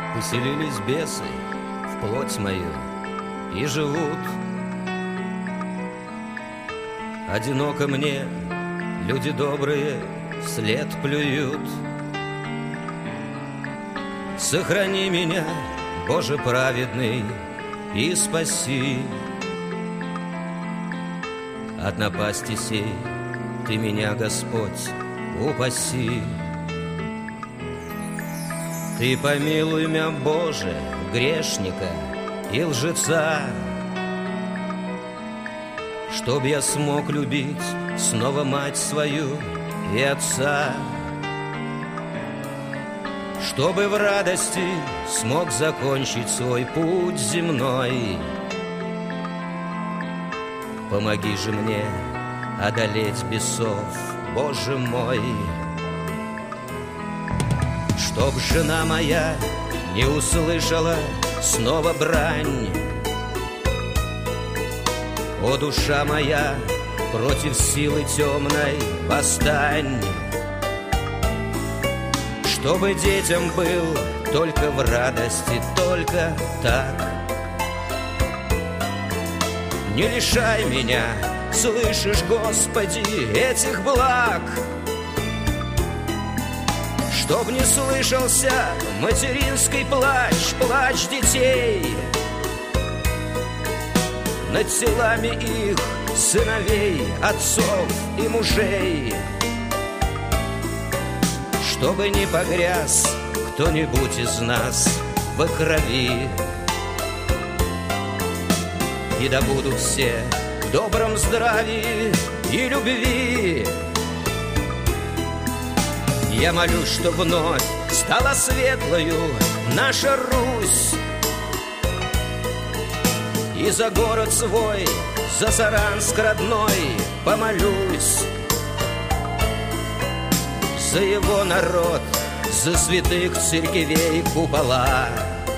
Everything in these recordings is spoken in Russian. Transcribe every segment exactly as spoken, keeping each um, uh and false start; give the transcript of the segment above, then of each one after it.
Поселились бесы в плоть мою и живут. Одиноко мне, люди добрые вслед плюют. Сохрани меня, Боже праведный, и спаси. От напасти сей Ты меня, Господь, упаси. Ты помилуй меня, Боже, грешника и лжеца, чтоб я смог любить снова мать свою и отца, чтобы в радости смог закончить свой путь земной. Помоги же мне одолеть бесов, Боже мой, чтоб жена моя не услышала снова брань. О, душа моя, против силы темной восстань, чтобы детям был только в радости, только так. Не лишай меня, слышишь, Господи, этих благ, чтоб не слышался материнский плач, плач детей над телами их сыновей, отцов и мужей, чтобы не погряз кто-нибудь из нас во крови. И да будут все в добром здравии и любви. Я молюсь, что вновь стала светлою наша Русь, и за город свой, за Саранск родной помолюсь, за его народ, за святых церквей купола.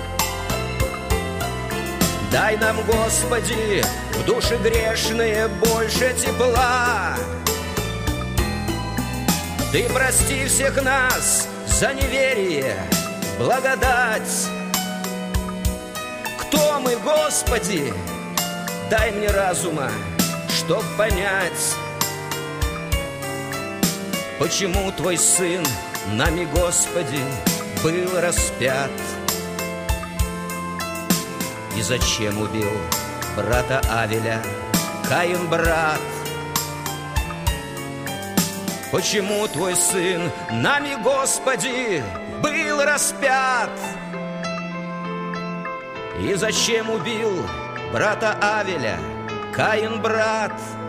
Дай нам, Господи, в души грешные больше тепла. Ты прости всех нас за неверие, благодать. Кто мы, Господи? Дай мне разума, чтоб понять, почему Твой Сын нами, Господи, был распят. И зачем убил брата Авеля Каин, брат? Почему Твой Сын нами, Господи, был распят? И зачем убил брата Авеля Каин, брат?